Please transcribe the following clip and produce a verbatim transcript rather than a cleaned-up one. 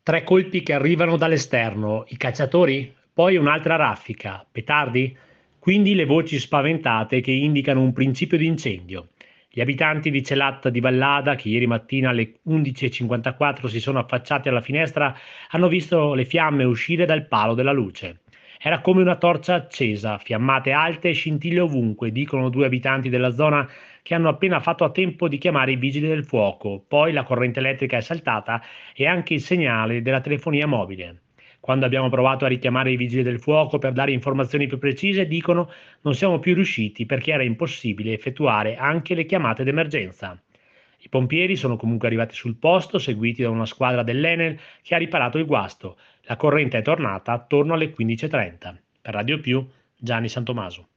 Tre colpi che arrivano dall'esterno, i cacciatori? Poi un'altra raffica, petardi? Quindi le voci spaventate che indicano un principio di incendio. Gli abitanti di Celat di Vallada, che ieri mattina alle undici e cinquantaquattro si sono affacciati alla finestra, hanno visto le fiamme uscire dal palo della luce. Era come una torcia accesa, fiammate alte e scintille ovunque, dicono due abitanti della zona che hanno appena fatto a tempo di chiamare i vigili del fuoco. Poi la corrente elettrica è saltata e anche il segnale della telefonia mobile. Quando abbiamo provato a richiamare i vigili del fuoco per dare informazioni più precise, dicono non siamo più riusciti perché era impossibile effettuare anche le chiamate d'emergenza. I pompieri sono comunque arrivati sul posto, seguiti da una squadra dell'Enel che ha riparato il guasto. La corrente è tornata attorno alle quindici e trenta. Per Radio Più, Gianni Santomaso.